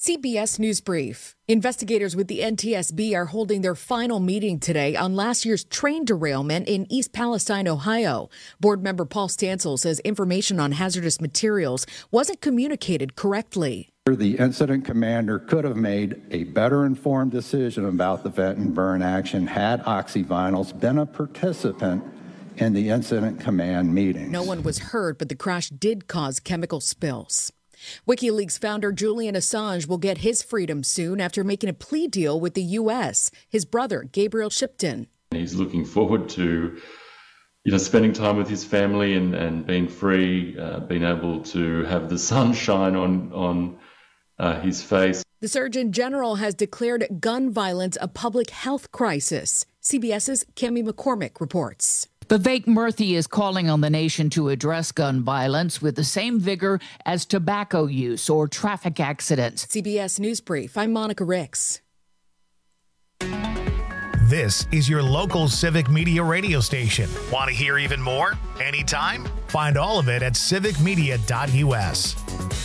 CBS News Brief. Investigators with the NTSB are holding their final meeting today on last year's train derailment in East Palestine, Ohio. Board member Paul Stansel says information on hazardous materials wasn't communicated correctly. The incident commander could have made a better informed decision about the vent and burn action had OxyVinyls been a participant in the incident command meetings. No one was hurt, but the crash did cause chemical spills. WikiLeaks founder Julian Assange will get his freedom soon after making a plea deal with the U.S. His brother, Gabriel Shipton. He's looking forward to, spending time with his family and being free, being able to have the sunshine on his face. The Surgeon General has declared gun violence a public health crisis. CBS's Cami McCormick reports. Vivek Murthy is calling on the nation to address gun violence with the same vigor as tobacco use or traffic accidents. CBS News Brief. I'm Monica Ricks. This is your local Civic Media radio station. Want to hear even more? Anytime? Find all of it at civicmedia.us.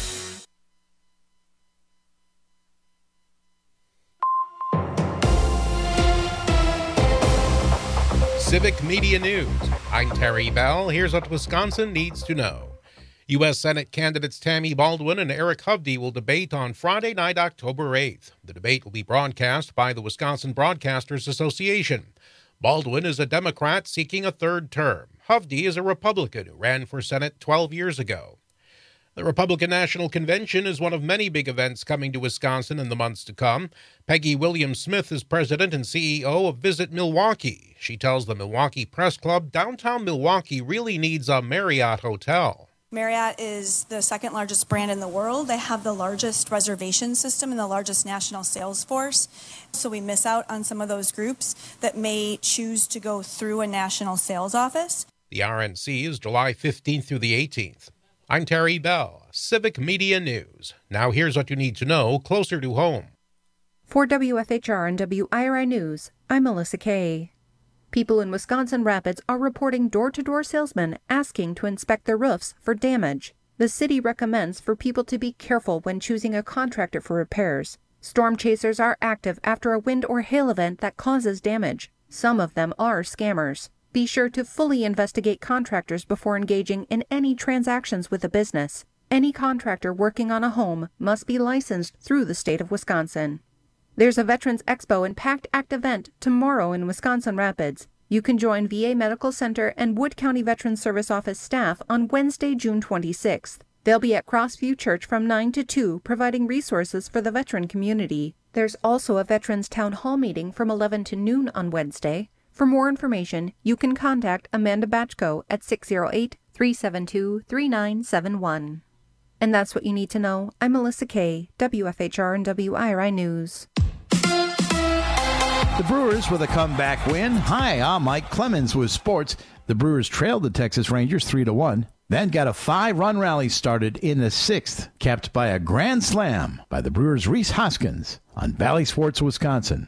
Civic Media News. I'm Terry Bell. Here's what Wisconsin needs to know. U.S. Senate candidates Tammy Baldwin and Eric Hovde will debate on Friday night, October 8th. The debate will be broadcast by the Wisconsin Broadcasters Association. Baldwin is a Democrat seeking a third term. Hovde is a Republican who ran for Senate 12 years ago. The Republican National Convention is one of many big events coming to Wisconsin in the months to come. Peggy Williams-Smith is president and CEO of Visit Milwaukee. She tells the Milwaukee Press Club downtown Milwaukee really needs a Marriott hotel. Marriott is the second largest brand in the world. They have the largest reservation system and the largest national sales force. So we miss out on some of those groups that may choose to go through a national sales office. The RNC is July 15th through the 18th. I'm Terry Bell, Civic Media News. Now here's what you need to know closer to home. For WFHR and WIRI News, I'm Melissa Kay. People in Wisconsin Rapids are reporting door-to-door salesmen asking to inspect their roofs for damage. The city recommends for people to be careful when choosing a contractor for repairs. Storm chasers are active after a wind or hail event that causes damage. Some of them are scammers. Be sure to fully investigate contractors before engaging in any transactions with a business. Any contractor working on a home must be licensed through the state of Wisconsin. There's a Veterans Expo and Packed Act event tomorrow in Wisconsin Rapids. You can join VA Medical Center and Wood County Veterans Service Office staff on Wednesday, June 26th. They'll be at Crossview Church from 9 to 2, providing resources for the veteran community. There's also a Veterans Town Hall meeting from 11 to noon on Wednesday. For more information, you can contact Amanda Batchko at 608-372-3971. And that's what you need to know. I'm Melissa Kay, WFHR and WIRI News. The Brewers with a comeback win. Hi, I'm Mike Clemens with sports. The Brewers trailed the Texas Rangers 3-1. Then got a 5-run rally started in the 6th, capped by a grand slam by the Brewers' Rhys Hoskins on Valley Sports, Wisconsin.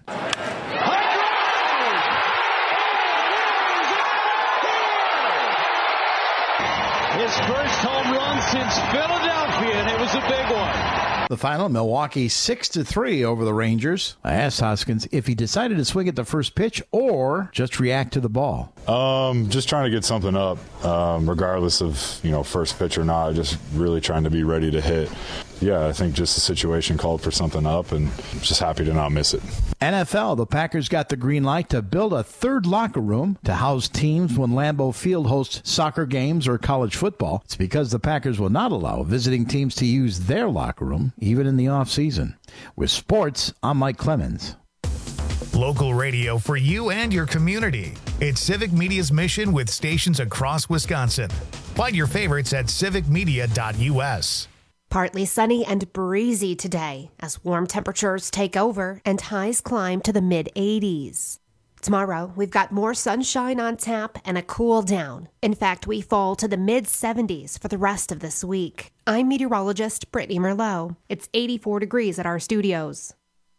His first home run since Philadelphia, and it was a big one. The final, Milwaukee 6-3 over the Rangers. I asked Hoskins if he decided to swing at the first pitch or just react to the ball. Just trying to get something up, regardless of, first pitch or not, just really trying to be ready to hit. Yeah, I think just the situation called for something up, and just happy to not miss it. NFL, the Packers got the green light to build a third locker room to house teams when Lambeau Field hosts soccer games or college football. It's because the Packers will not allow visiting teams to use their locker room, even in the offseason. With sports, I'm Mike Clemens. Local radio for you and your community. It's Civic Media's mission with stations across Wisconsin. Find your favorites at civicmedia.us. Partly sunny and breezy today as warm temperatures take over and highs climb to the mid-80s. Tomorrow, we've got more sunshine on tap and a cool down. In fact, we fall to the mid-70s for the rest of this week. I'm meteorologist Brittany Merlot. It's 84 degrees at our studios.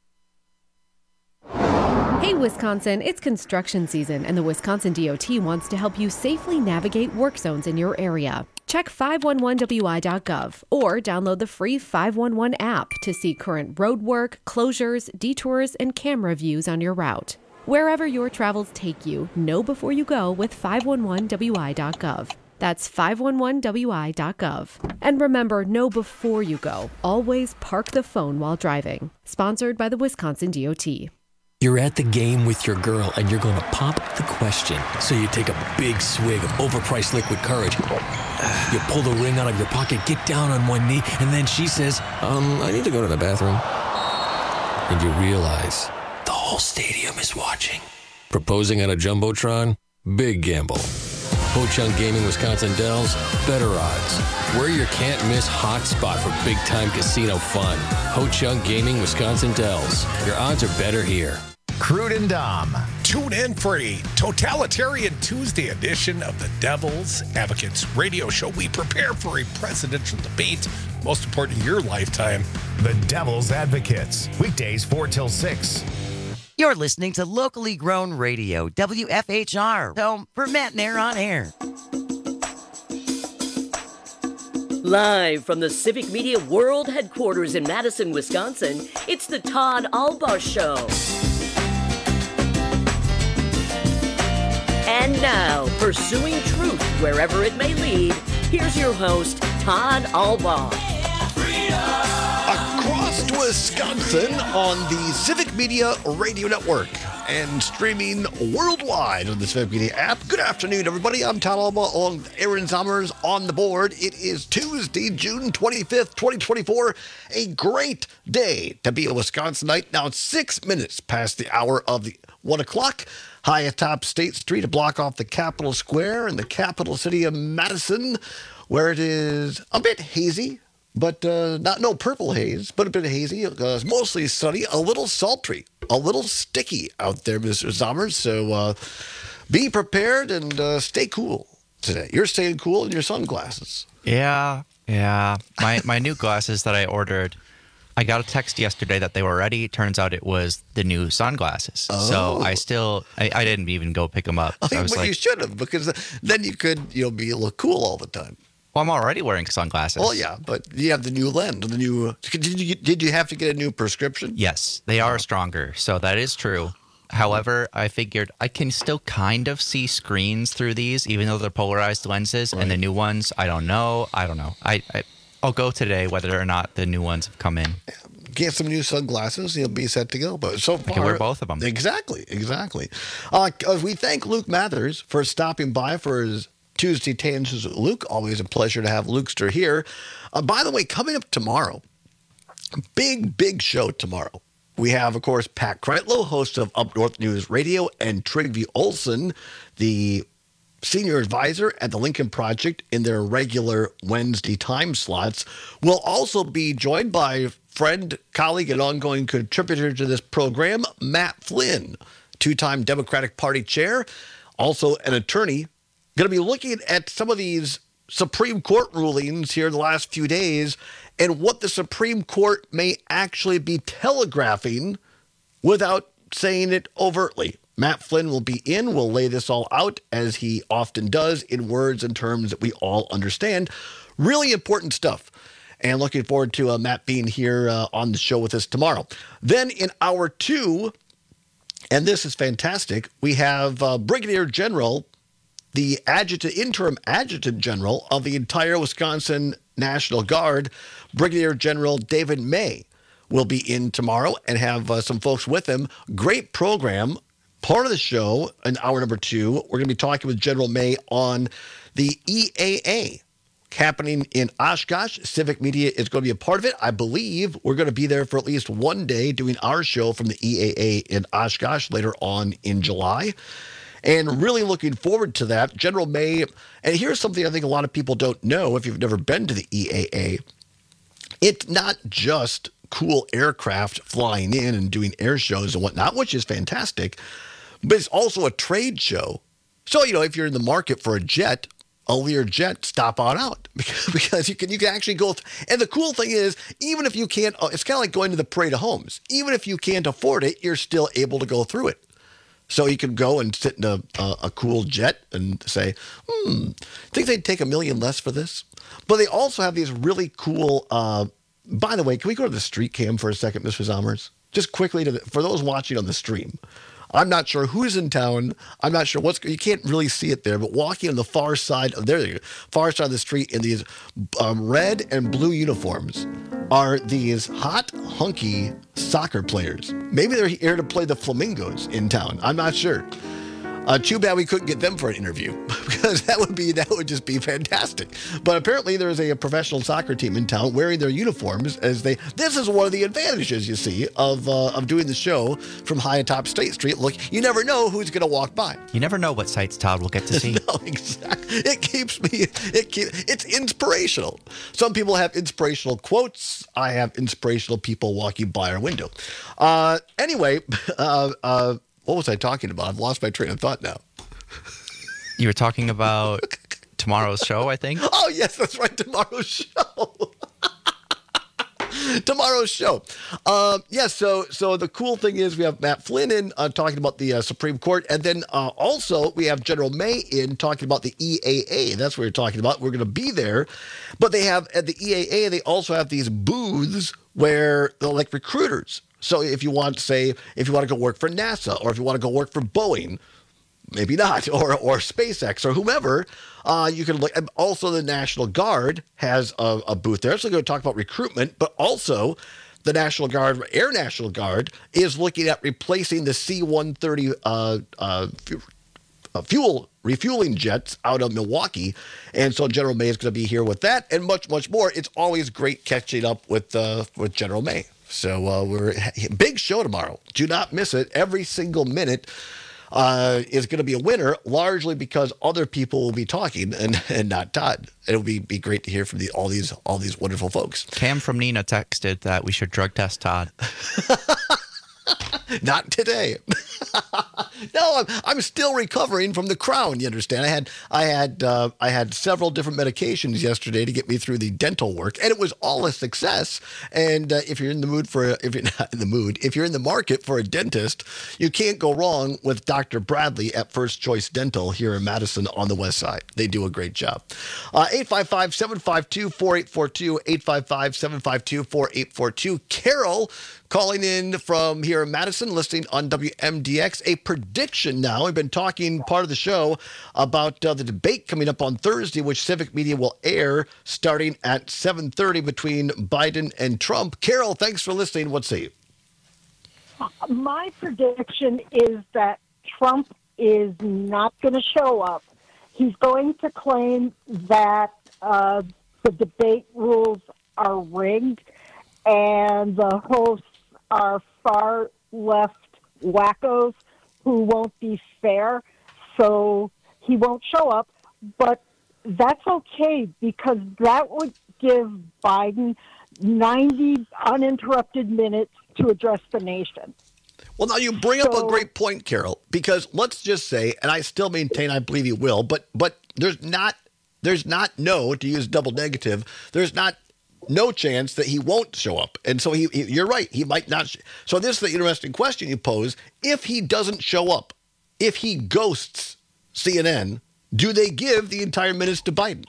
Hey Wisconsin, it's construction season and the Wisconsin DOT wants to help you safely navigate work zones in your area. check 511wi.gov or download the free 511 app to see current roadwork, closures, detours, and camera views on your route. Wherever your travels take you, know before you go with 511wi.gov. That's 511wi.gov. And remember, know before you go. Always park the phone while driving. Sponsored by the Wisconsin DOT. You're at the game with your girl and you're going to pop the question. So you take a big swig of overpriced liquid courage. You pull the ring out of your pocket, get down on one knee, and then she says, I need to go to the bathroom. And you realize the whole stadium is watching. Proposing on a Jumbotron? Big gamble. Ho-Chunk Gaming Wisconsin Dells, better odds. We're your can't-miss hotspot for big-time casino fun. Ho-Chunk Gaming Wisconsin Dells. Your odds are better here. Crude and Dom. Tune in for a Totalitarian Tuesday edition of the Devil's Advocates radio show. We prepare for a presidential debate, most important in your lifetime. The Devil's Advocates. Weekdays 4 till 6. You're listening to locally grown radio, WFHR, home for Matt and Air on Air. Live from the Civic Media World Headquarters in Madison, Wisconsin, it's the Todd Albaugh Show. And now, pursuing truth wherever it may lead, here's your host, Todd Albaugh. Across Wisconsin on the Civic Media Radio Network and streaming worldwide on the Civic Media app. Good afternoon, everybody. I'm Todd Albaugh along with Aaron Zommers on the board. It is Tuesday, June 25th, 2024. A great day to be a Wisconsinite. Now it's 6 minutes past the hour of the 1 o'clock. High atop State Street to block off the Capitol Square in the capital city of Madison, where it is a bit hazy. But no purple haze, but a bit hazy. It's mostly sunny, a little sultry, a little sticky out there, Mr. Zommers. So be prepared and stay cool today. You're staying cool in your sunglasses. Yeah. My new glasses that I ordered, I got a text yesterday that they were ready. Turns out it was the new sunglasses. Oh. So I didn't even go pick them up. So You should have, because then you could look cool all the time. Well, I'm already wearing sunglasses. Oh, yeah, but you have the new lens. Did you have to get a new prescription? Yes, they are stronger, so that is true. However, I figured I can still kind of see screens through these, even though they're polarized lenses, right. And the new ones, I don't know. I'll go today whether or not the new ones have come in. Get some new sunglasses, you'll be set to go. But so far, I can wear both of them. Exactly. We thank Luke Mathers for stopping by for his Tuesday Tangents with Luke. Always a pleasure to have Lukester here. By the way, coming up tomorrow, big show tomorrow. We have, of course, Pat Kreitlow, host of Up North News Radio, and Trygve Olsen, the senior advisor at the Lincoln Project, in their regular Wednesday time slots. We'll also be joined by friend, colleague, and ongoing contributor to this program, Matt Flynn, two-time Democratic Party chair, also an attorney. Going to be looking at some of these Supreme Court rulings here in the last few days and what the Supreme Court may actually be telegraphing without saying it overtly. Matt Flynn will be in. We'll lay this all out, as he often does, in words and terms that we all understand. Really important stuff. And looking forward to Matt being here on the show with us tomorrow. Then in hour 2, and this is fantastic, we have Brigadier General, the interim adjutant general of the entire Wisconsin National Guard, Brigadier General David May, will be in tomorrow and have some folks with him. Great program. Part of the show in hour number 2, we're going to be talking with General May on the EAA happening in Oshkosh. Civic Media is going to be a part of it. I believe we're going to be there for at least one day doing our show from the EAA in Oshkosh later on in July. And really looking forward to that. General May, and here's something I think a lot of people don't know if you've never been to the EAA. It's not just cool aircraft flying in and doing air shows and whatnot, which is fantastic, but it's also a trade show. So, if you're in the market for a jet, a Learjet, stop on out because you can actually go. And the cool thing is, even if you can't, it's kind of like going to the Parade of Homes. Even if you can't afford it, you're still able to go through it. So you can go and sit in a cool jet and say, think they'd take $1 million less for this? But they also have these really cool, by the way, can we go to the street cam for a second, Mr. Zommers? Just quickly, for those watching on the stream. I'm not sure who's in town. I'm not sure you can't really see it there, but walking on the far side of the street in these red and blue uniforms are these hot, hunky soccer players. Maybe they're here to play the Flamingos in town. I'm not sure. Too bad we couldn't get them for an interview because that would just be fantastic. But apparently there is a professional soccer team in town wearing their uniforms this is one of the advantages, you see, of doing the show from high atop State Street. Look, you never know who's going to walk by. You never know what sights Todd will get to see. No, exactly. It's inspirational. Some people have inspirational quotes. I have inspirational people walking by our window. Anyway, what was I talking about? I've lost my train of thought now. You were talking about tomorrow's show, I think? Oh, yes, that's right. Tomorrow's show. Tomorrow's show. So the cool thing is we have Matt Flynn in talking about the Supreme Court. And then also we have General May in talking about the EAA. That's what we're talking about. We're going to be there. But they have at the EAA, they also have these booths where they're like recruiters. So if you want to go work for NASA or if you want to go work for Boeing, maybe not, or SpaceX or whomever, you can look. And also, the National Guard has a booth there. So we're going to talk about recruitment, but also the National Guard, Air National Guard, is looking at replacing the C-130 fuel refueling jets out of Milwaukee. And so General May is going to be here with that and much, much more. It's always great catching up with General May. So we're big show tomorrow. Do not miss it. Every single minute is going to be a winner, largely because other people will be talking and not Todd. It'll be great to hear from all these wonderful folks. Cam from Nina texted that we should drug test Todd. Not today. No, I'm still recovering from the crown. You understand? I had several different medications yesterday to get me through the dental work, and it was all a success. And if you're in the market for a dentist, you can't go wrong with Dr. Bradley at First Choice Dental here in Madison on the West Side. They do a great job. 855-752-4842. 855-752-4842. Carol calling in from here in Madison, listening on WMDX. A prediction now. We've been talking part of the show about the debate coming up on Thursday, which Civic Media will air starting at 7:30 between Biden and Trump. Carol, thanks for listening. What say you? My prediction is that Trump is not going to show up. He's going to claim that the debate rules are rigged and the hosts are far left wackos who won't be fair, so he won't show up. But that's okay, because that would give Biden 90 uninterrupted minutes to address the nation. Well, now you bring up a great point, Carol, because let's just say, and I still maintain I believe he will, but there's not no, to use double negative, there's not no chance that he won't show up. And so you're right, he might not. So this is the interesting question you pose. If he doesn't show up, if he ghosts CNN, do they give the entire minutes to Biden?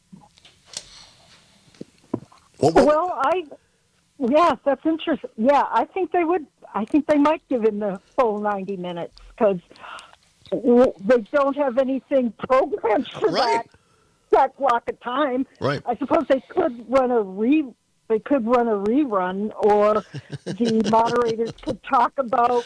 Yes, that's interesting. Yeah, I think they would. I think they might give him the full 90 minutes because they don't have anything programmed for that block of time. Right. I suppose they could run a rerun, or the moderators could talk about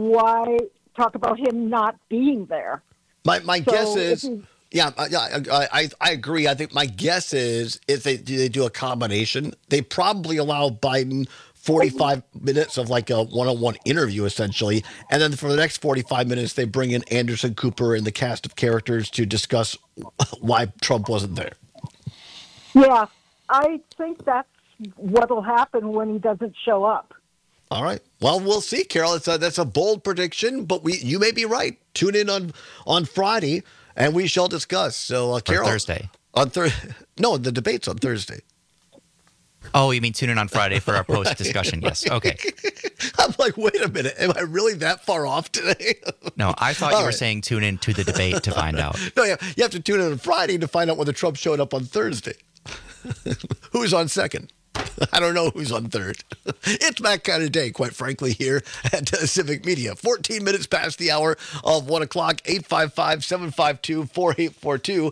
him not being there. My guess is. I agree. I think my guess is if they do a combination, they probably allow Biden 45 minutes of like a one-on-one interview, essentially. And then for the next 45 minutes, they bring in Anderson Cooper and the cast of characters to discuss why Trump wasn't there. Yeah, I think that's what'll happen when he doesn't show up. All right. Well, we'll see, Carol. That's a bold prediction, but you may be right. Tune in on Friday, and we shall discuss. So, Carol, Thursday. No, the debate's on Thursday. Oh, you mean tune in on Friday for our post-discussion? Yes. Okay. I'm like, wait a minute. Am I really that far off today? No, I thought you were saying tune in to the debate to find out. No, you have to tune in on Friday to find out whether Trump showed up on Thursday. Who's on second? I don't know who's on third. It's that kind of day, quite frankly, here at Civic Media. 14 minutes past the hour of 1 o'clock, 855-752-4842.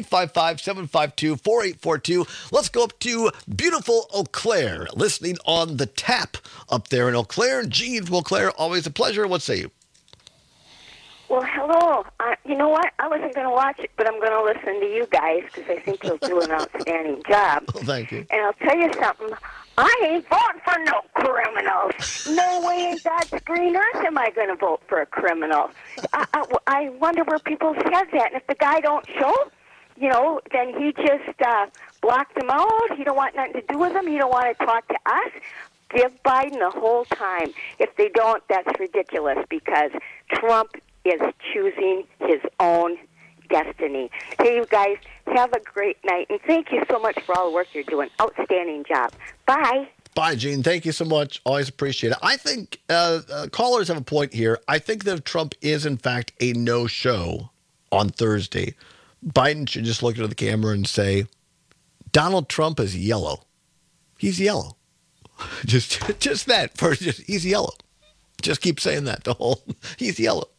855-752-4842. Let's go up to beautiful Eau Claire, listening on the tap up there in Eau Claire. Gene from Eau Claire, always a pleasure. What say you? Well, hello. You know what? I wasn't going to watch it, but I'm going to listen to you guys because I think you'll do an outstanding job. Well, thank you. And I'll tell you something. I ain't voting for no criminals. No way in God's green earth am I going to vote for a criminal. I wonder where people's heads at. And if the guy don't show, then he just blocked him out. He don't want nothing to do with him. He don't want to talk to us. Give Biden the whole time. If they don't, that's ridiculous because Trump is choosing his own destiny. Hey, you guys, have a great night, and thank you so much for all the work you're doing. Outstanding job. Bye. Bye, Gene. Thank you so much. Always appreciate it. I think callers have a point here. I think that if Trump is, in fact, a no-show on Thursday, Biden should just look into the camera and say, Donald Trump is yellow. He's yellow. Just that. He's yellow. Just keep saying that. He's yellow.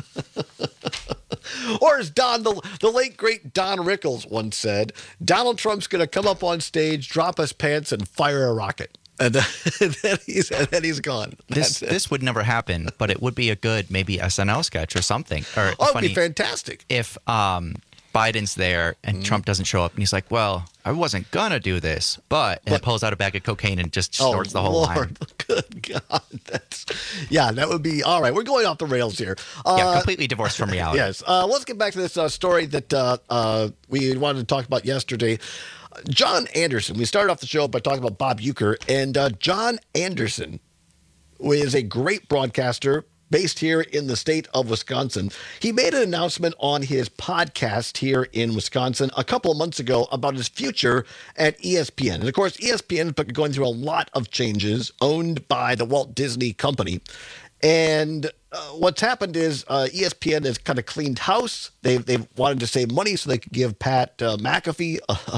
Or as the late great Don Rickles once said, Donald Trump's going to come up on stage, drop his pants, and fire a rocket. And then he's gone. This would never happen, but it would be a good maybe SNL sketch or something. Or it would be fantastic. If Biden's there and Trump doesn't show up and he's like, well, I wasn't going to do this, but pulls out a bag of cocaine and just snorts the whole line. Good God. That would be all right. We're going off the rails here. Completely divorced from reality. Yes. Let's get back to this story that we wanted to talk about yesterday. John Anderson. We started off the show by talking about Bob Uecker, and John Anderson is a great broadcaster based here in the state of Wisconsin. He made an announcement on his podcast here in Wisconsin a couple of months ago about his future at ESPN. And of course, ESPN has been going through a lot of changes, owned by the Walt Disney Company. And what's happened is ESPN has kind of cleaned house. They've wanted to save money so they could give Pat McAfee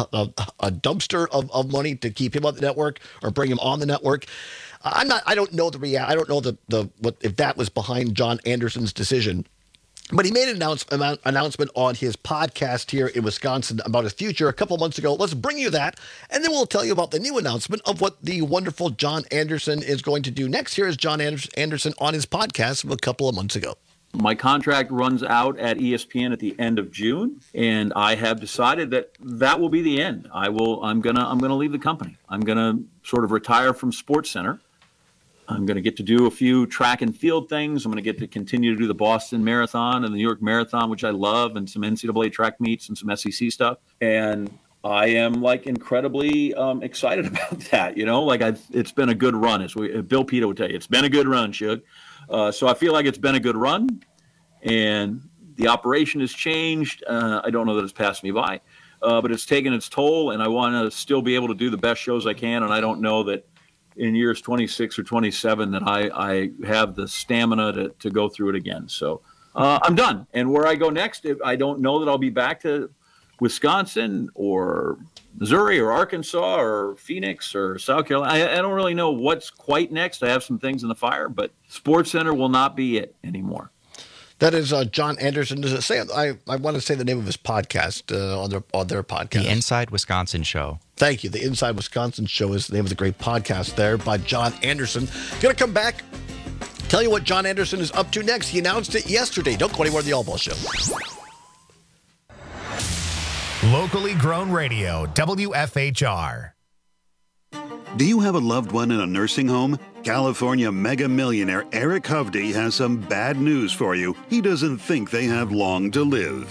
a dumpster of money to keep him on the network or bring him on the network. I don't know I don't know if that was behind John Anderson's decision, but he made an announcement on his podcast here in Wisconsin about his future a couple months ago. Let's bring you that, and then we'll tell you about the new announcement of what the wonderful John Anderson is going to do next. Here is John Anderson on his podcast from a couple of months ago. My contract runs out at ESPN at the end of June, and I have decided that will be the end. I'm gonna leave the company. I'm gonna sort of retire from SportsCenter. I'm going to get to do a few track and field things. I'm going to get to continue to do the Boston Marathon and the New York Marathon, which I love, and some NCAA track meets and some SEC stuff. And I am incredibly excited about that. It's been a good run. As Bill Pito would tell you, it's been a good run, Shug. So I feel like it's been a good run, and the operation has changed. I don't know that it's passed me by, but it's taken its toll, and I want to still be able to do the best shows I can. And I don't know that in years 26 or 27 that I have the stamina to go through it again. So I'm done. And where I go next, I don't know that I'll be back to Wisconsin or Missouri or Arkansas or Phoenix or South Carolina. I don't really know what's quite next. I have some things in the fire, but SportsCenter will not be it anymore. That is John Anderson. Does it say? I want to say the name of his podcast on their podcast. The Inside Wisconsin Show. Thank you. The Inside Wisconsin Show is the name of the great podcast there by John Anderson. Going to come back, tell you what John Anderson is up to next. He announced it yesterday. Don't go anywhere. The All Ball Show. Locally grown radio, WFHR. Do you have a loved one in a nursing home? California mega millionaire Eric Hovde has some bad news for you. He doesn't think they have long to live.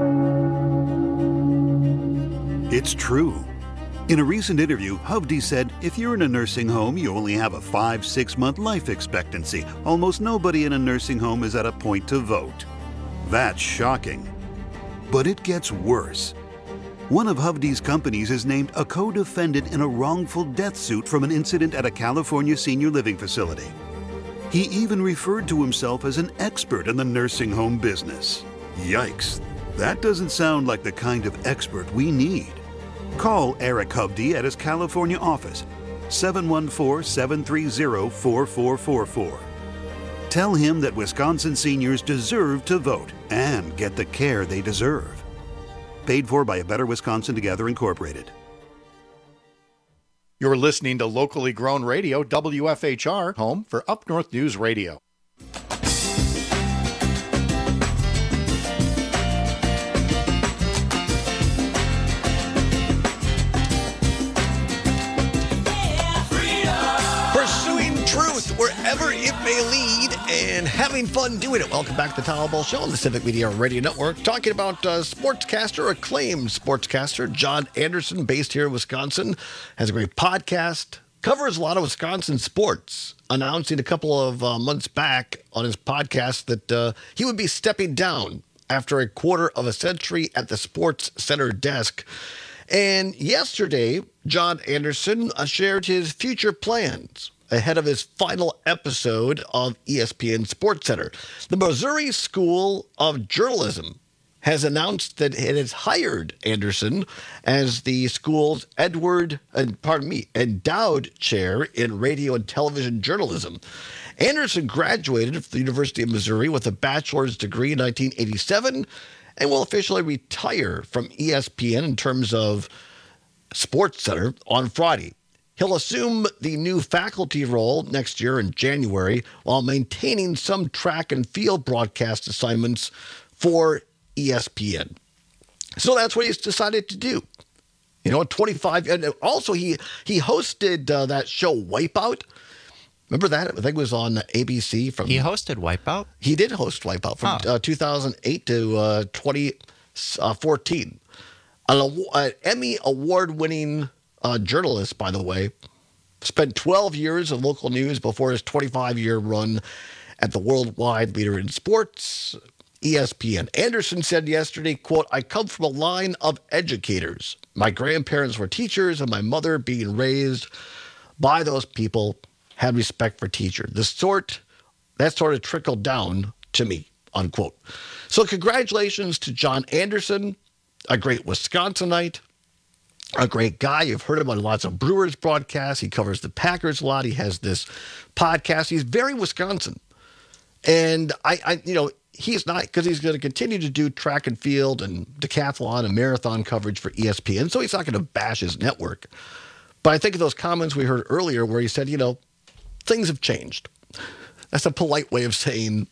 It's true. In a recent interview, Hovde said, if you're in a nursing home, you only have a 5-6 month life expectancy. Almost nobody in a nursing home is at a point to vote. That's shocking. But it gets worse. One of Hovde's companies is named a co-defendant in a wrongful death suit from an incident at a California senior living facility. He even referred to himself as an expert in the nursing home business. Yikes, that doesn't sound like the kind of expert we need. Call Eric Hovde at his California office, 714-730-4444. Tell him that Wisconsin seniors deserve to vote and get the care they deserve. Paid for by A Better Wisconsin Together, Incorporated. You're listening to locally grown radio, WFHR, home for Up North News Radio. Wherever it may lead, and having fun doing it. Welcome back to the Tom Ball Show on the Civic Media Radio Network, talking about acclaimed sportscaster John Anderson, based here in Wisconsin, has a great podcast, covers a lot of Wisconsin sports, announcing a couple of months back on his podcast that he would be stepping down after a quarter of a century at the Sports Center desk. And yesterday, John Anderson shared his future plans ahead of his final episode of ESPN SportsCenter. The Missouri School of Journalism has announced that it has hired Anderson as the school's endowed chair in radio and television journalism. Anderson graduated from the University of Missouri with a bachelor's degree in 1987 and will officially retire from ESPN in terms of SportsCenter on Friday. He'll assume the new faculty role next year in January while maintaining some track and field broadcast assignments for ESPN. So that's what he's decided to do. You know, 25, and also he hosted that show Wipeout. Remember that? I think it was on ABC. He hosted Wipeout? He did host Wipeout from 2008 to 2014. An Emmy award-winning journalist, by the way, spent 12 years in local news before his 25-year run at the worldwide leader in sports, ESPN. Anderson said yesterday, quote, "I come from a line of educators. My grandparents were teachers, and my mother, being raised by those people, had respect for teachers. That sort of trickled down to me," unquote. So congratulations to John Anderson, a great Wisconsinite, a great guy. You've heard him on lots of Brewers broadcasts. He covers the Packers a lot. He has this podcast. He's very Wisconsin. And he's not, because he's going to continue to do track and field and decathlon and marathon coverage for ESPN. So he's not going to bash his network. But I think of those comments we heard earlier where he said, things have changed. That's a polite way of saying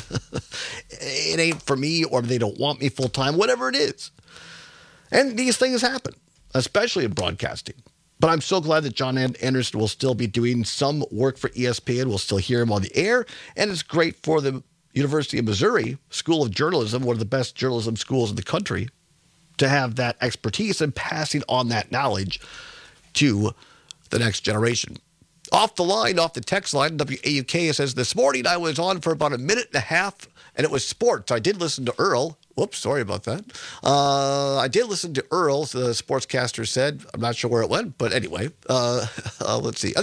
it ain't for me, or they don't want me full time, whatever it is. And these things happen, especially in broadcasting. But I'm so glad that John Anderson will still be doing some work for ESPN. We'll still hear him on the air. And it's great for the University of Missouri School of Journalism, one of the best journalism schools in the country, to have that expertise and passing on that knowledge to the next generation. Off the text line, WAUK says, "This morning I was on for about a minute and a half, and it was sports. I did listen to Earl." Whoops, sorry about that. I did listen to Earl, the sportscaster said. I'm not sure where it went, but anyway, let's see.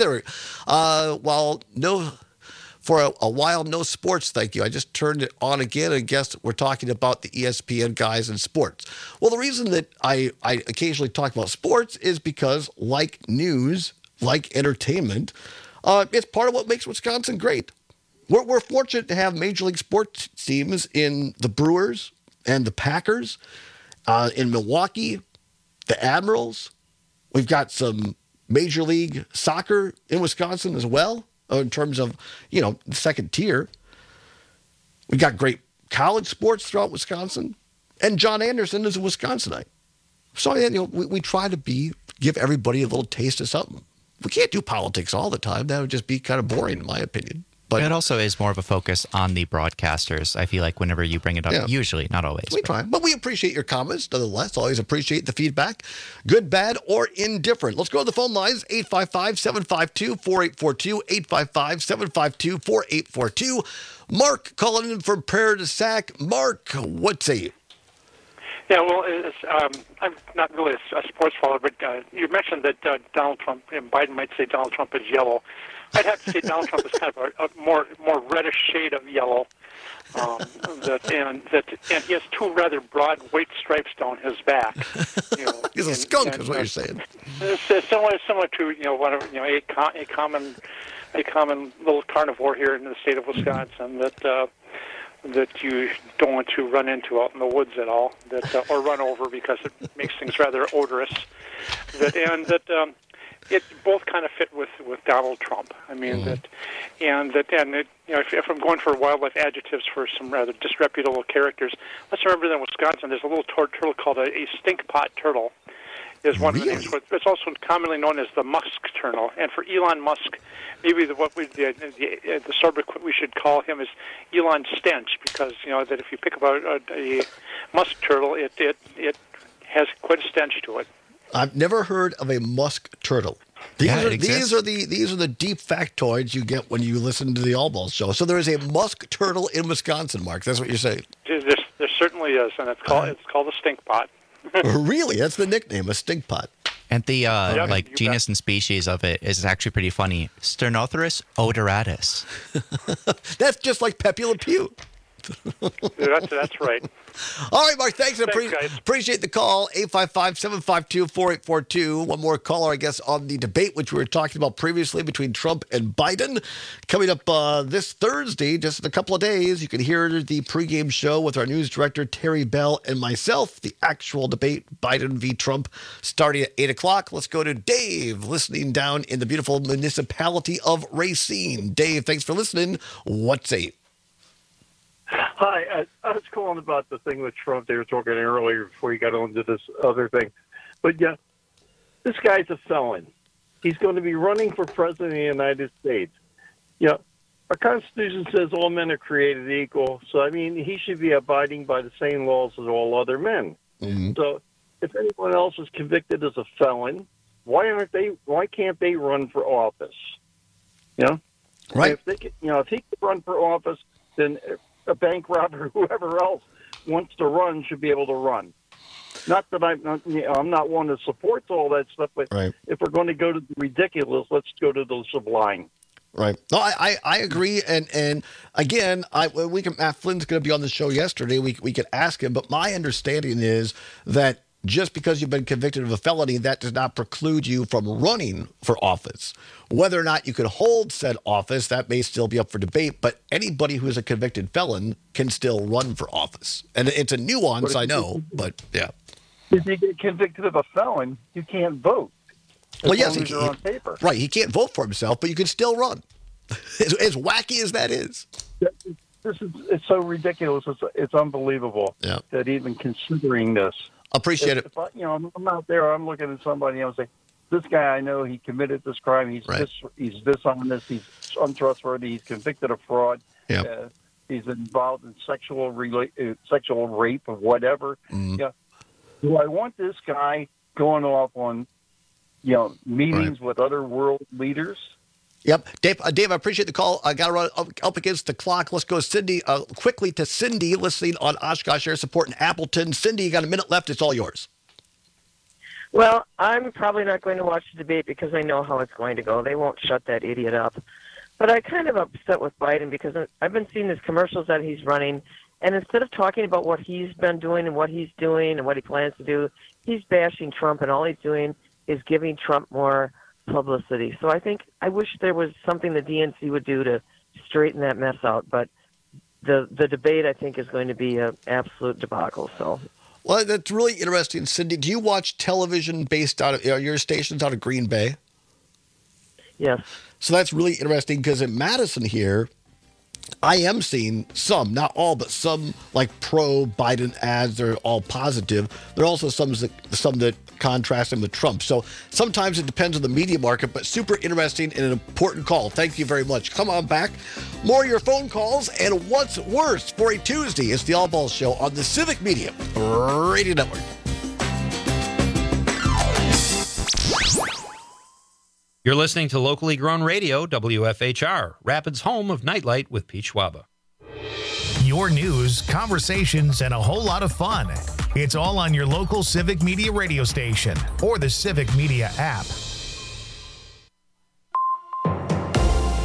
For a while, no sports, thank you. I just turned it on again and guess we're talking about the ESPN guys in sports. Well, the reason that I occasionally talk about sports is because, like news, like entertainment, it's part of what makes Wisconsin great. We're fortunate to have Major League sports teams in the Brewers and the Packers, in Milwaukee, the Admirals. We've got some Major League soccer in Wisconsin as well, in terms of, the second tier. We've got great college sports throughout Wisconsin. And John Anderson is a Wisconsinite. So, we try to give everybody a little taste of something. We can't do politics all the time. That would just be kind of boring, in my opinion. But it also is more of a focus on the broadcasters. I feel like whenever you bring it up, usually, not always. We try. But we appreciate your comments, nonetheless. Always appreciate the feedback, good, bad, or indifferent. Let's go to the phone lines, 855-752-4842, 855-752-4842. Mark calling in from Prairie du Sac. Mark, what say you? Yeah, well, I'm not really a sports follower, but you mentioned that Donald Trump, and Biden might say Donald Trump is yellow. I'd have to say Donald Trump is kind of a more reddish shade of yellow. And he has two rather broad white stripes down his back. He's a skunk, is what you're saying. It's similar to a common little carnivore here in the state of Wisconsin that you don't want to run into out in the woods at all, or run over because it makes things rather odorous. It both kind of fit with Donald Trump. I mean if I'm going for wildlife adjectives for some rather disreputable characters, let's remember that in Wisconsin there's a little turtle called a stink pot turtle. Is one of the names. It's also commonly known as the musk turtle. And for Elon Musk, maybe the sobriquet we should call him is Elon Stench, because that if you pick up a musk turtle, it has quite a stench to it. I've never heard of a musk turtle. These are the deep factoids you get when you listen to the All Balls show. So there is a musk turtle in Wisconsin, Mark. That's what you're saying. There certainly is, and it's called a stink pot. Really? That's the nickname, a stink pot. And the genus and species of it is actually pretty funny. Sternothrus odoratus. That's just like Pepe Le Pew. That's right. All right, Mark, thanks. Appreciate the call. 855-752-4842. One more caller, I guess, on the debate, which we were talking about previously between Trump and Biden. Coming up this Thursday, just in a couple of days, you can hear the pregame show with our news director, Terry Bell, and myself, the actual debate, Biden v. Trump, starting at 8 o'clock. Let's go to Dave, listening down in the beautiful municipality of Racine. Dave, thanks for listening. What's 8? Hi, I was calling about the thing with Trump. They were talking earlier before you got onto this other thing. But yeah, this guy's a felon. He's going to be running for president of the United States. Our Constitution says all men are created equal. So, I mean, he should be abiding by the same laws as all other men. Mm-hmm. So if anyone else is convicted as a felon, why can't they run for office? Right. If he could run for office, then a bank robber, whoever else wants to run, should be able to run. Not that I'm not one that supports all that stuff, but if we're going to go to the ridiculous, let's go to the sublime. Right. No, I agree. And again, Matt Flynn's going to be on the show yesterday. We could ask him, but my understanding is that just because you've been convicted of a felony, that does not preclude you from running for office. Whether or not you can hold said office, that may still be up for debate, but anybody who is a convicted felon can still run for office. And it's a nuance, I know, but yeah. If you get convicted of a felon, you can't vote. Well, yes, on paper. Right. He can't vote for himself, but you can still run. As wacky as that is. It's so ridiculous. It's unbelievable that even considering this. Appreciate it. I'm out there. I'm looking at somebody. I'm saying, this guy, I know he committed this crime. He's dishonest. He's untrustworthy. He's convicted of fraud. Yep. He's involved in sexual rape or whatever. Mm-hmm. Do I want this guy going off on meetings with other world leaders? Yep. Dave, I appreciate the call. I got to run up against the clock. Let's go quickly to Cindy, listening on Oshkosh Air Support in Appleton. Cindy, you got a minute left. It's all yours. Well, I'm probably not going to watch the debate because I know how it's going to go. They won't shut that idiot up. But I'm kind of upset with Biden because I've been seeing these commercials that he's running, and instead of talking about what he's been doing and what he's doing and what he plans to do, he's bashing Trump, and all he's doing is giving Trump more publicity. So I wish there was something the DNC would do to straighten that mess out. But the debate, I think, is going to be an absolute debacle. So, well, that's really interesting, Cindy. Do you watch television based out of your station's out of Green Bay? Yes. So that's really interesting because in Madison here, I am seeing some, not all, but some like pro-Biden ads. They're all positive. There are also some that contrast him with Trump. So sometimes it depends on the media market, but super interesting and an important call. Thank you very much. Come on back. More of your phone calls and what's worse for a Tuesday. It's the All Balls Show on the Civic Media Radio Network. You're listening to locally grown radio, WFHR, Rapids' home of Nightlight with Pete Schwaba. Your news, conversations, and a whole lot of fun. It's all on your local Civic Media radio station or the Civic Media app.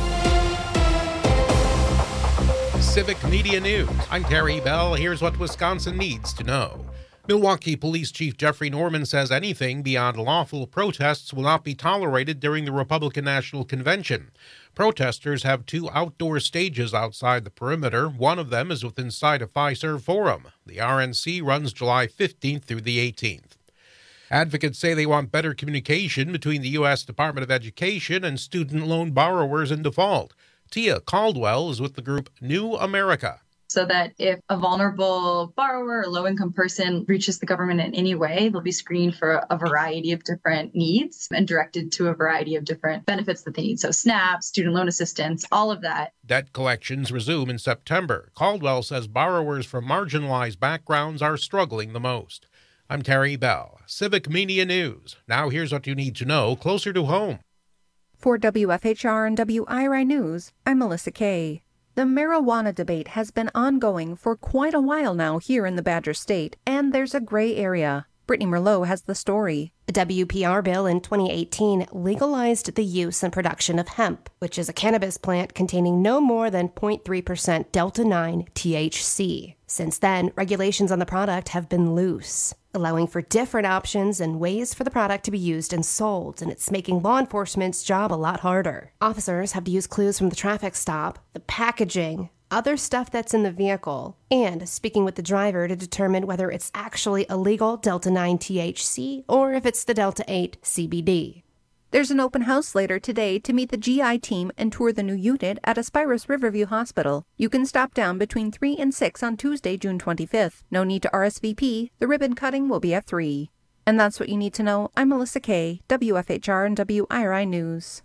Civic Media News. I'm Terry Bell. Here's what Wisconsin needs to know. Milwaukee Police Chief Jeffrey Norman says anything beyond lawful protests will not be tolerated during the Republican National Convention. Protesters have 2 outdoor stages outside the perimeter. One of them is within sight of Fiserv Forum. The RNC runs July 15th through the 18th. Advocates say they want better communication between the U.S. Department of Education and student loan borrowers in default. Tia Caldwell is with the group New America. So that if a vulnerable borrower or low-income person reaches the government in any way, they'll be screened for a variety of different needs and directed to a variety of different benefits that they need. So SNAP, student loan assistance, all of that. Debt collections resume in September. Caldwell says borrowers from marginalized backgrounds are struggling the most. I'm Terry Bell, Civic Media News. Now here's what you need to know closer to home. For WFHR and WIRI News, I'm Melissa Kay. The marijuana debate has been ongoing for quite a while now here in the Badger State, and there's a gray area. Brittany Merlot has the story. A WPR bill in 2018 legalized the use and production of hemp, which is a cannabis plant containing no more than 0.3% Delta-9 THC. Since then, regulations on the product have been loose, allowing for different options and ways for the product to be used and sold, and it's making law enforcement's job a lot harder. Officers have to use clues from the traffic stop, the packaging, other stuff that's in the vehicle, and speaking with the driver to determine whether it's actually illegal Delta-9 THC or if it's the Delta-8 CBD. There's an open house later today to meet the GI team and tour the new unit at Aspirus Riverview Hospital. You can stop down between 3 and 6 on Tuesday, June 25th. No need to RSVP. The ribbon cutting will be at 3. And that's what you need to know. I'm Melissa Kay, WFHR and WIRI News.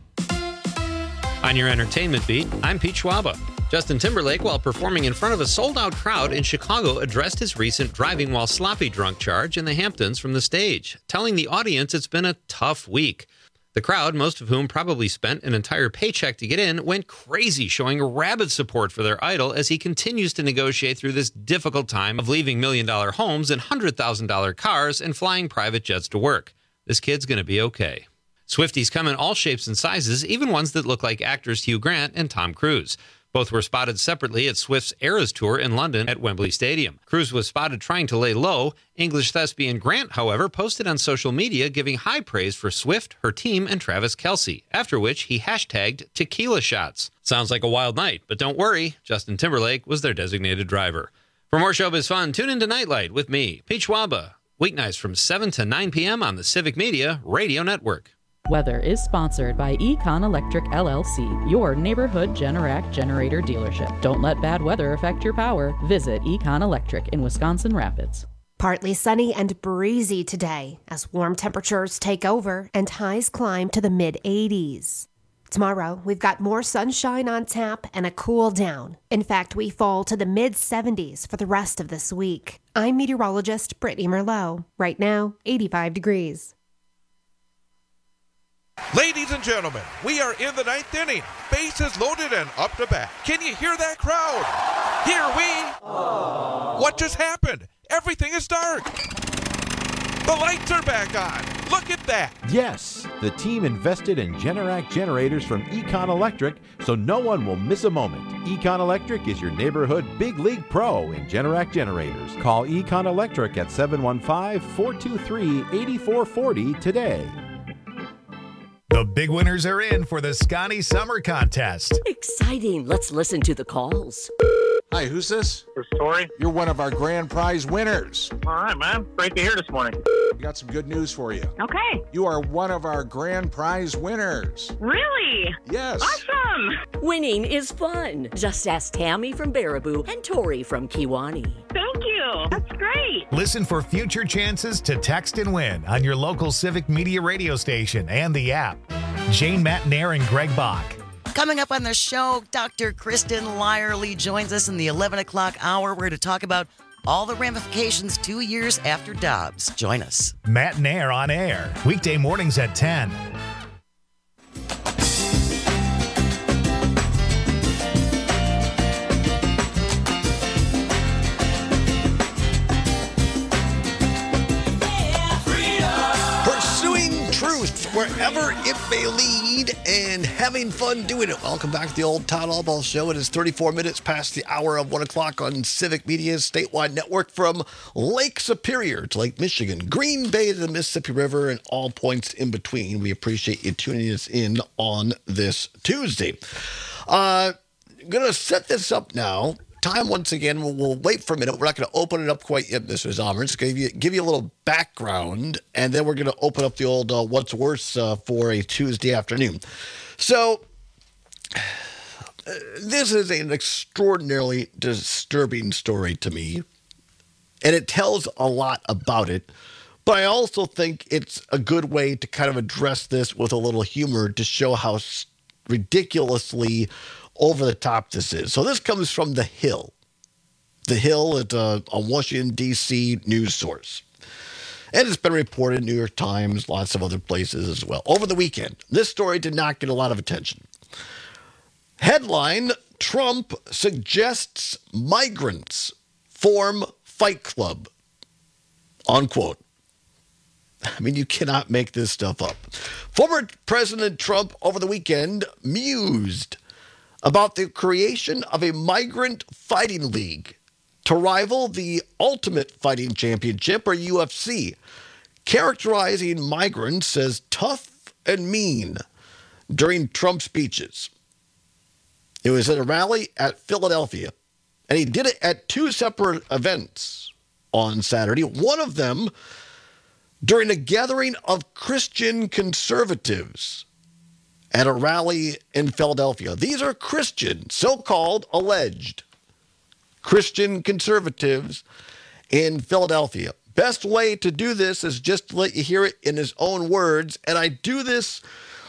On your entertainment beat, I'm Pete Schwaba. Justin Timberlake, while performing in front of a sold-out crowd in Chicago, addressed his recent driving while sloppy drunk charge in the Hamptons from the stage, telling the audience it's been a tough week. The crowd, most of whom probably spent an entire paycheck to get in, went crazy, showing rabid support for their idol as he continues to negotiate through this difficult time of leaving million-dollar homes and $100,000 cars and flying private jets to work. This kid's going to be okay. Swifties come in all shapes and sizes, even ones that look like actors Hugh Grant and Tom Cruise. Both were spotted separately at Swift's Eras Tour in London at Wembley Stadium. Cruise was spotted trying to lay low. English thespian Grant, however, posted on social media giving high praise for Swift, her team, and Travis Kelce, after which he hashtagged tequila shots. Sounds like a wild night, but don't worry, Justin Timberlake was their designated driver. For more showbiz fun, tune into Nightlight with me, Pete Schwaba, weeknights from 7 to 9 p.m. on the Civic Media Radio Network. Weather is sponsored by Econ Electric LLC, your neighborhood Generac generator dealership. Don't let bad weather affect your power. Visit Econ Electric in Wisconsin Rapids. Partly sunny and breezy today as warm temperatures take over and highs climb to the mid-80s. Tomorrow, we've got more sunshine on tap and a cool down. In fact, we fall to the mid-70s for the rest of this week. I'm meteorologist Brittany Merlot. Right now, 85 degrees. Ladies and gentlemen, we are in the 9th inning. Bases loaded and up to bat. Can you hear that crowd? Here we... Aww. What just happened? Everything is dark. The lights are back on. Look at that. Yes, the team invested in Generac generators from Econ Electric, so no one will miss a moment. Econ Electric is your neighborhood big league pro in Generac generators. Call Econ Electric at 715-423-8440 today. The big winners are in for the Scotty Summer Contest. Exciting. Let's listen to the calls. Hi, who's this? This is Tori. You're one of our grand prize winners. All right, man. Great to hear this morning. We got some good news for you. Okay. You are one of our grand prize winners. Really? Yes. Awesome. Winning is fun. Just ask Tammy from Baraboo and Tori from Kiwani. Thank you. That's great. Listen for future chances to text and win on your local Civic Media radio station and the app. Jane Matnair and Greg Bach. Coming up on the show, Dr. Kristen Lyerly joins us in the 11 o'clock hour. We're going to talk about all the ramifications 2 years after Dobbs. Join us. Matnair on air, weekday mornings at 10. wherever it may lead, and having fun doing it. Welcome back to the old Todd Albaugh Show. It is 34 minutes past the hour of 1 o'clock on Civic Media's statewide network from Lake Superior to Lake Michigan, Green Bay to the Mississippi River, and all points in between. We appreciate you tuning us in on this Tuesday. I'm going to set this up now. Time once again, we'll wait for a minute. We're not going to open it up quite yet, Mr. Zomer. Just give you a little background, and then we're going to open up the old What's Worse for a Tuesday afternoon. So, this is an extraordinarily disturbing story to me, and it tells a lot about it. But I also think it's a good way to kind of address this with a little humor to show how ridiculously over the top this is. So this comes from The Hill. The Hill is a Washington, D.C. news source. And it's been reported in New York Times, lots of other places as well. Over the weekend, this story did not get a lot of attention. Headline, Trump suggests migrants form fight club. Unquote. I mean, you cannot make this stuff up. Former President Trump over the weekend mused about the creation of a migrant fighting league to rival the Ultimate Fighting Championship, or UFC, characterizing migrants as tough and mean during Trump's speeches. It was at a rally at Philadelphia, and he did it at two separate events on Saturday. One of them during a gathering of Christian conservatives at a rally in Philadelphia. These are Christian, so-called alleged Christian conservatives in Philadelphia. Best way to do this is just to let you hear it in his own words, and I do this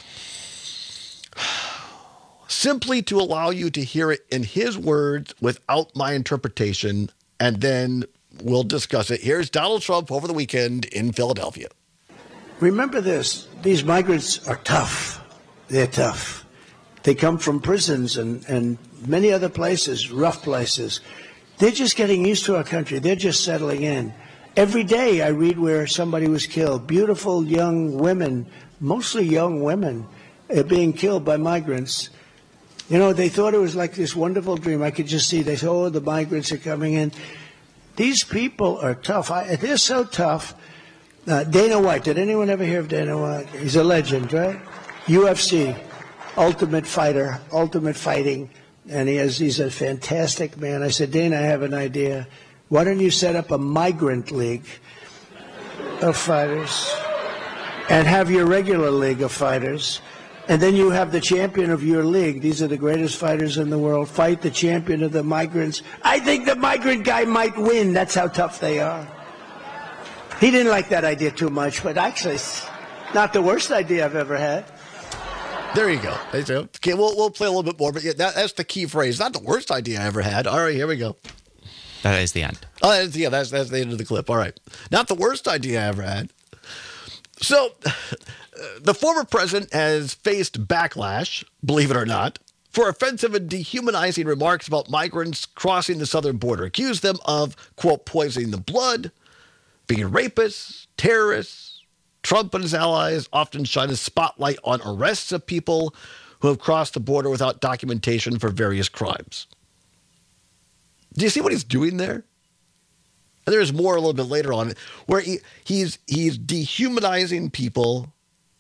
simply to allow you to hear it in his words without my interpretation, and then we'll discuss it. Here's Donald Trump over the weekend in Philadelphia. Remember this, these migrants are tough. They're tough. They come from prisons and many other places, rough places. They're just getting used to our country. They're just settling in. Every day I read where somebody was killed. Beautiful young women, mostly young women, being killed by migrants. You know, they thought it was like this wonderful dream. I could just see, they said, oh, the migrants are coming in. These people are tough. They're so tough. Dana White, did anyone ever hear of Dana White? He's a legend, right? UFC, Ultimate Fighter, Ultimate Fighting, and he's a fantastic man. I said, Dana, I have an idea. Why don't you set up a migrant league of fighters and have your regular league of fighters, and then you have the champion of your league. These are the greatest fighters in the world. Fight the champion of the migrants. I think the migrant guy might win. That's how tough they are. He didn't like that idea too much, but actually, it's not the worst idea I've ever had. There you go. Okay, we'll play a little bit more, but yeah, that's the key phrase. Not the worst idea I ever had. All right, here we go. That is the end. Oh, yeah, that's the end of the clip. All right. Not the worst idea I ever had. So, the former president has faced backlash, believe it or not, for offensive and dehumanizing remarks about migrants crossing the southern border. Accused them of, quote, poisoning the blood, being rapists, terrorists. Trump and his allies often shine a spotlight on arrests of people who have crossed the border without documentation for various crimes. Do you see what he's doing there? And there's more a little bit later on where he's dehumanizing people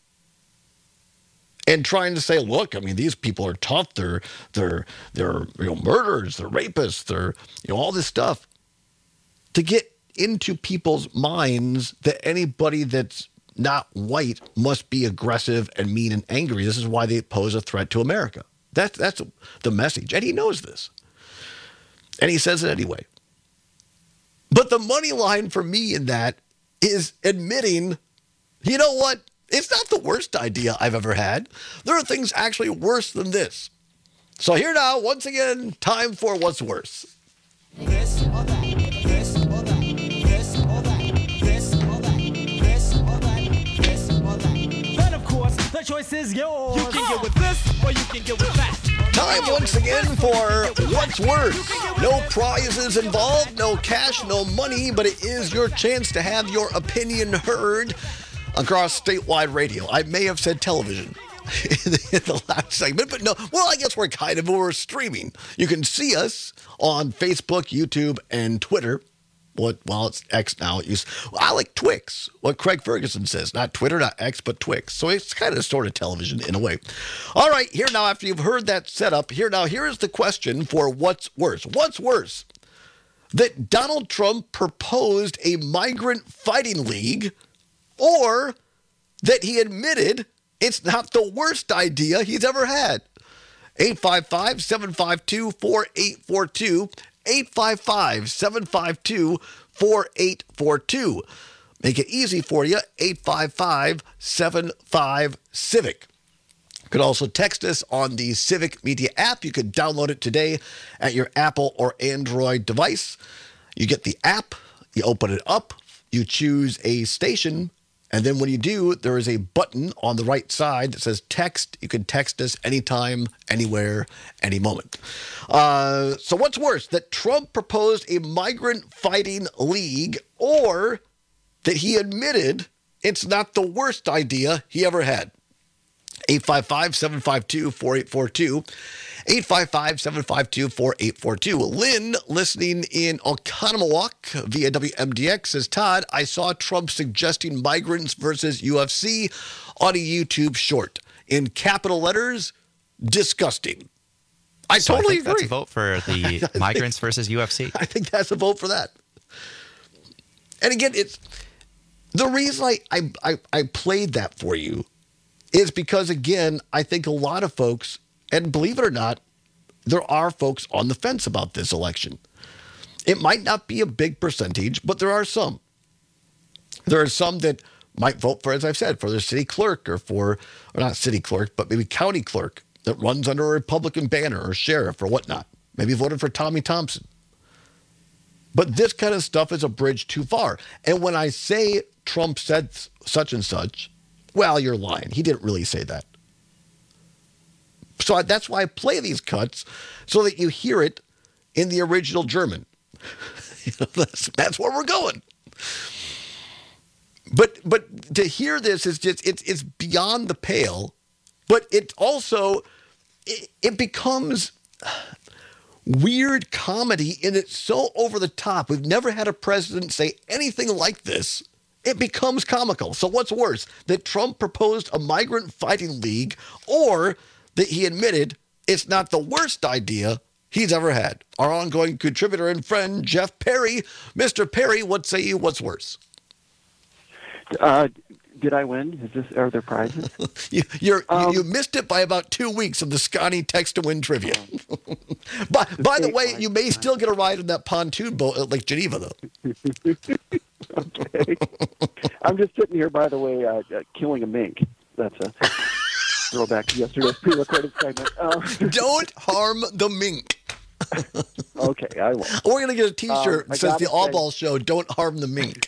and trying to say, look, I mean, these people are tough. They're murderers. They're rapists. They're all this stuff to get into people's minds that anybody that's not white must be aggressive and mean and angry. This is why they pose a threat to America. That's the message. And he knows this. And he says it anyway. But the money line for me in that is admitting, you know what? It's not the worst idea I've ever had. There are things actually worse than this. So here now, once again, time for What's Worse. This or that, this or that, this or that, this or that, this or that, this or that. Then of course, the choice is yours. You can get with this or you can get with that. Time once again for What's Worse. No prizes involved, no cash, no money, but it is your chance to have your opinion heard across statewide radio. I may have said television in the last segment, but no. Well, I guess we're streaming. You can see us on Facebook, YouTube, and Twitter. Well, it's X now. I like Twix, what Craig Ferguson says. Not Twitter, not X, but Twix. So it's kind of sort of television in a way. All right, here now, after you've heard that setup, here is the question for what's worse. What's worse? That Donald Trump proposed a migrant fighting league, or that he admitted it's not the worst idea he's ever had? 855-752-4842. 855-752-4842. Make it easy for you. 855-75-CIVIC. You could also text us on the Civic Media app. You could download it today at your Apple or Android device. You get the app, you open it up, you choose a station, and then when you do, there is a button on the right side that says text. You can text us anytime, anywhere, any moment. So what's worse, that Trump proposed a migrant fighting league, or that he admitted it's not the worst idea he ever had? 855-752-4842. 855-752-4842. Lynn, listening in Oconomowoc via WMDX, says, Todd, I saw Trump suggesting migrants versus UFC on a YouTube short. In capital letters, disgusting. I totally agree. That's a vote for the migrants versus UFC. I think that's a vote for that. And again, it's the reason I played that for you is because, again, I think a lot of folks, and believe it or not, there are folks on the fence about this election. It might not be a big percentage, but there are some. There are some that might vote for, as I've said, for their city clerk or not city clerk, but maybe county clerk that runs under a Republican banner or sheriff or whatnot. Maybe voted for Tommy Thompson. But this kind of stuff is a bridge too far. And when I say Trump said such and such, well, you're lying. He didn't really say that. So that's why I play these cuts, so that you hear it in the original German. That's where we're going. But to hear this is just it's beyond the pale. But it also it becomes weird comedy, and it's so over the top. We've never had a president say anything like this. It becomes comical. So what's worse, that Trump proposed a migrant fighting league, or that he admitted it's not the worst idea he's ever had? Our ongoing contributor and friend, Jeff Perry. Mr. Perry, what say you? What's worse? Did I win? Are there prizes? you missed it by about 2 weeks of the Scotty Text to Win trivia. by the way, you may still get a ride on that pontoon boat at Lake Geneva, though. Okay. I'm just sitting here, by the way, killing a mink. That's a throwback to yesterday's pre-recorded segment. Don't harm the mink. Okay, I won't. We're going to get a T-shirt that says the All Ball Show, don't harm the mink.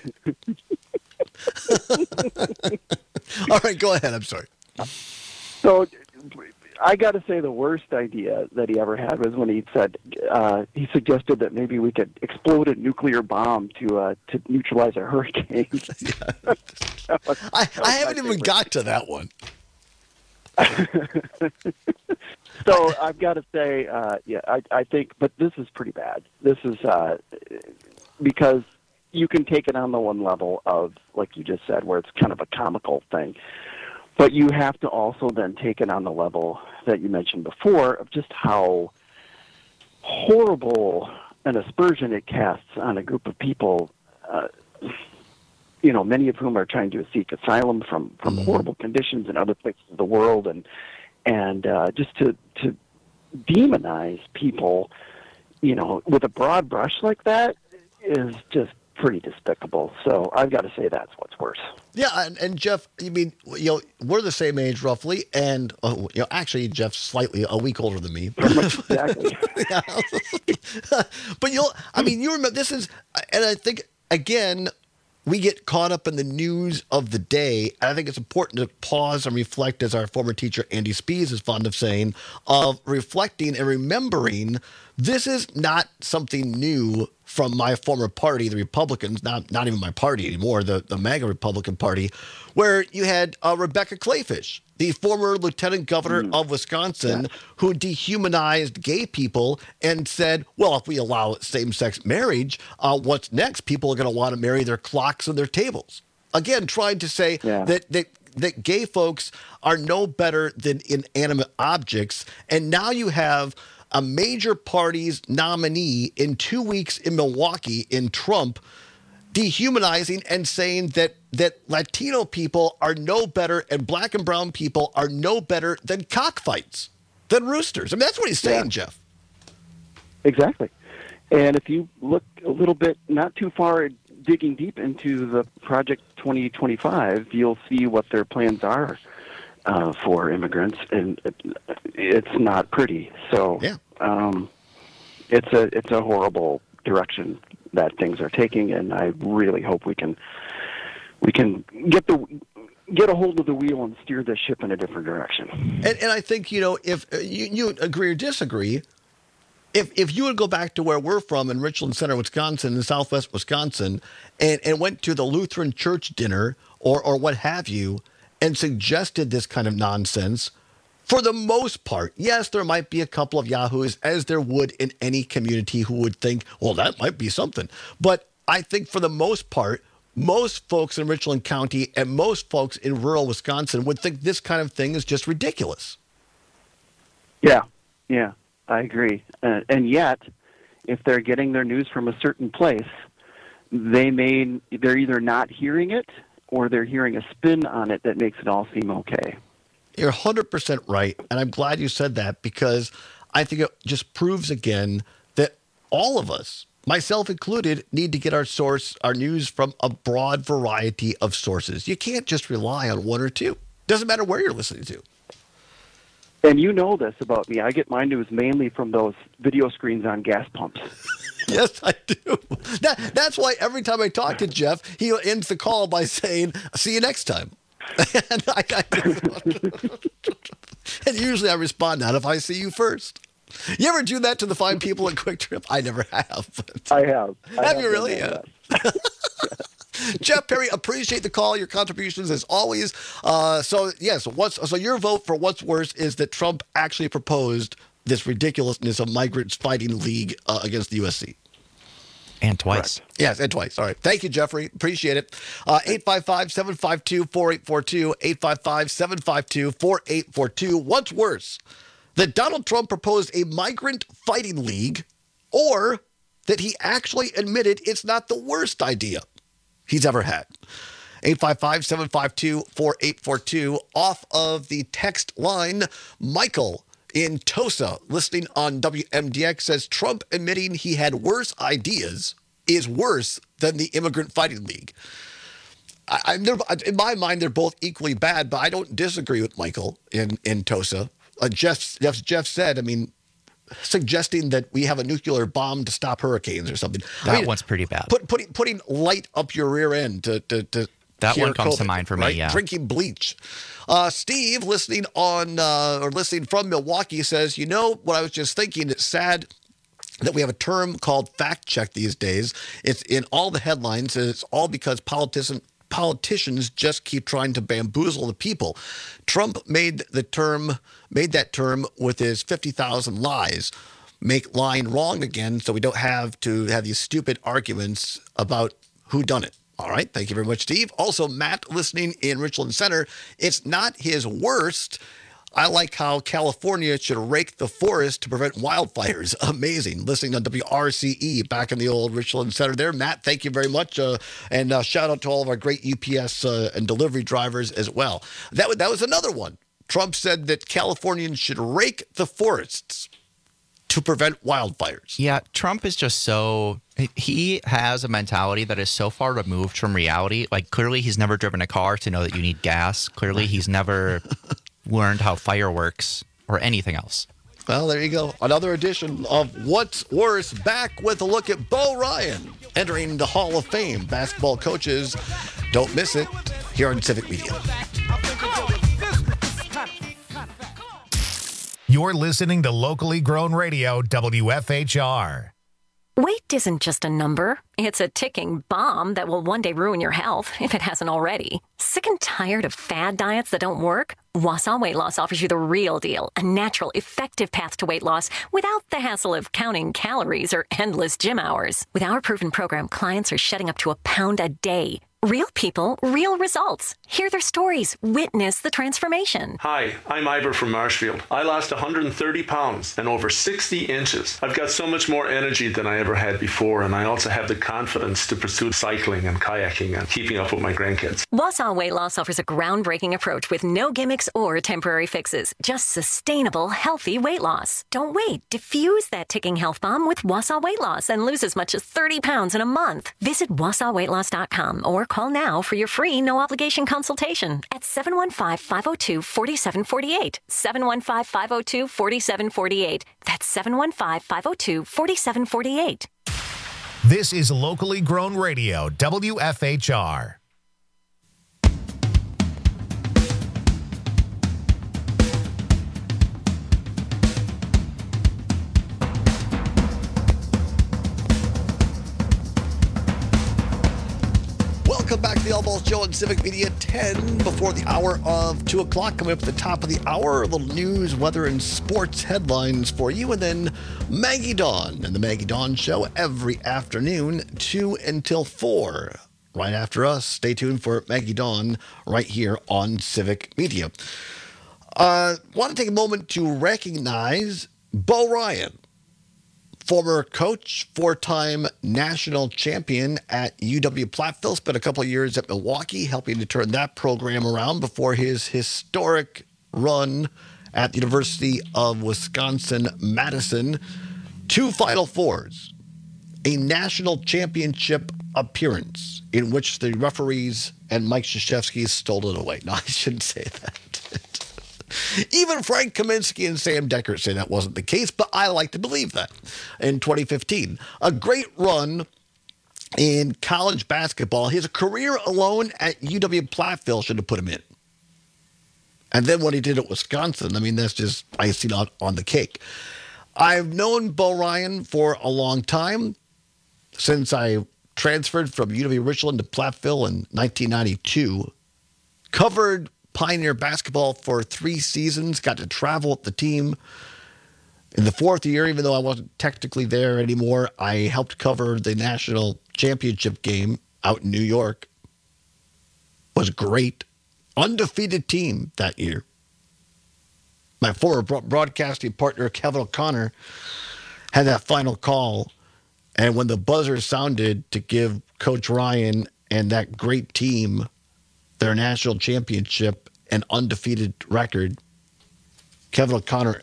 All right, go ahead. I'm sorry. So I got to say the worst idea that he ever had was when he said he suggested that maybe we could explode a nuclear bomb to neutralize a hurricane. I haven't even got to that one. So I've got to say, I think, but this is pretty bad. This is because you can take it on the one level of, like you just said, where it's kind of a comical thing. But you have to also then take it on the level that you mentioned before of just how horrible an aspersion it casts on a group of people, many of whom are trying to seek asylum from horrible conditions in other places of the world, and just to demonize people, with a broad brush like that is just pretty despicable. So I've got to say that's what's worse. Yeah, and Jeff, we're the same age roughly, and actually Jeff's slightly a week older than me. Exactly. But you remember this is, and I think again, we get caught up in the news of the day, and I think it's important to pause and reflect, as our former teacher Andy Spees is fond of saying, of reflecting and remembering this is not something new from my former party, the Republicans, not even my party anymore, the MAGA Republican Party, where you had Rebecca Clayfish, the former lieutenant governor of Wisconsin, who dehumanized gay people and said, well, if we allow same-sex marriage, what's next? People are going to want to marry their clocks and their tables. Again, trying to say that gay folks are no better than inanimate objects. And now you have a major party's nominee in 2 weeks in Milwaukee in Trump dehumanizing and saying that Latino people are no better and black and brown people are no better than cockfights, than roosters. I mean, that's what he's saying, Jeff. Exactly. And if you look a little bit, not too far, digging deep into the Project 2025, you'll see what their plans are for immigrants, and it's not pretty. So it's a horrible direction that things are taking, and I really hope we can get a hold of the wheel and steer the ship in a different direction. And I think, if you agree or disagree, if you would go back to where we're from in Richland Center, Wisconsin, in southwest Wisconsin, and went to the Lutheran church dinner or what have you, and suggested this kind of nonsense, for the most part, yes, there might be a couple of yahoos, as there would in any community, who would think, well, that might be something. But I think for the most part, most folks in Richland County and most folks in rural Wisconsin would think this kind of thing is just ridiculous. Yeah, I agree. And yet, if they're getting their news from a certain place, they're either not hearing it or they're hearing a spin on it that makes it all seem okay. You're 100% right, and I'm glad you said that, because I think it just proves again that all of us, myself included, need to get our news from a broad variety of sources. You can't just rely on one or two. Doesn't matter where you're listening to. And you know this about me. I get my news mainly from those video screens on gas pumps. Yes, I do. That's why every time I talk to Jeff, he ends the call by saying, see you next time. And and usually I respond, not if I see you first. You ever do that to the fine people at Quick Trip? I never have. I have. Have you really? Yeah. Jeff Perry, appreciate the call, your contributions as always. So your vote for what's worse is that Trump actually proposed this ridiculousness of migrants fighting league against the USC. And twice. Correct. Yes, and twice. All right. Thank you, Jeffrey. Appreciate it. 855-752-4842. 855-752-4842. What's worse, that Donald Trump proposed a migrant fighting league, or that he actually admitted it's not the worst idea he's ever had? 855-752-4842. Off of the text line, Michael in Tosa, listening on WMDX, says Trump admitting he had worse ideas is worse than the Immigrant Fighting League. In my mind, they're both equally bad, but I don't disagree with Michael in Tosa. Jeff said, suggesting that we have a nuclear bomb to stop hurricanes or something. That one's pretty bad. Putting light up your rear end to that one comes to mind for me, yeah. Drinking bleach. Steve, listening from Milwaukee, says, what I was just thinking, it's sad that we have a term called fact check these days. It's in all the headlines, and it's all because politicians just keep trying to bamboozle the people. Trump made that term with his 50,000 lies. Make lying wrong again, so we don't have to have these stupid arguments about who done it. All right. Thank you very much, Steve. Also, Matt, listening in Richland Center, it's not his worst. I like how California should rake the forest to prevent wildfires. Amazing. Listening on WRCE back in the old Richland Center there. Matt, thank you very much. And shout out to all of our great UPS and delivery drivers as well. That was another one. Trump said that Californians should rake the forests to prevent wildfires. Yeah, Trump is just he has a mentality that is so far removed from reality. Like, clearly he's never driven a car to know that you need gas. Clearly he's never learned how fire works or anything else. Well, there you go. Another edition of What's Worse, back with a look at Bo Ryan entering the Hall of Fame. Basketball coaches, don't miss it here on Civic Media. You're listening to locally grown radio, WFHR. Weight isn't just a number. It's a ticking bomb that will one day ruin your health, if it hasn't already. Sick and tired of fad diets that don't work? Wausau Weight Loss offers you the real deal, a natural, effective path to weight loss without the hassle of counting calories or endless gym hours. With our proven program, clients are shedding up to a pound a day. Real people, real results. Hear their stories. Witness the transformation. Hi, I'm Ivor from Marshfield. I lost 130 pounds and over 60 inches. I've got so much more energy than I ever had before, and I also have the confidence to pursue cycling and kayaking and keeping up with my grandkids. Wausau Weight Loss offers a groundbreaking approach with no gimmicks or temporary fixes. Just sustainable, healthy weight loss. Don't wait. Diffuse that ticking health bomb with Wausau Weight Loss and lose as much as 30 pounds in a month. Visit WausauWeightLoss.com or call now for your free no-obligation consultation at 715-502-4748. 715-502-4748. That's 715-502-4748. This is locally grown radio, WFHR. Welcome back to the All Balls Show on Civic Media, 10 before the hour of 2 o'clock. Coming up at the top of the hour, a little news, weather, and sports headlines for you. And then Maggie Dawn and the Maggie Dawn Show every afternoon, 2 until 4. Right after us, stay tuned for Maggie Dawn right here on Civic Media. Want to take a moment to recognize Bo Ryan, former coach, 4-time national champion at UW-Platteville, spent a couple of years at Milwaukee, helping to turn that program around before his historic run at the University of Wisconsin-Madison. 2 Final Fours, a national championship appearance in which the referees and Mike Krzyzewski stole it away. No, I shouldn't say that. Even Frank Kaminsky and Sam Decker say that wasn't the case, but I like to believe that. In 2015, a great run in college basketball. His career alone at UW-Platteville should have put him in. And then what he did at Wisconsin, I mean, that's just icing on the cake. I've known Bo Ryan for a long time, since I transferred from UW-Richland to Platteville in 1992. Covered Pioneer basketball for 3 seasons, got to travel with the team. In the 4th year, even though I wasn't technically there anymore, I helped cover the national championship game out in New York. Was great. Undefeated team that year. My former broadcasting partner, Kevin O'Connor, had that final call. And when the buzzer sounded to give Coach Ryan and that great team their national championship and undefeated record, Kevin O'Connor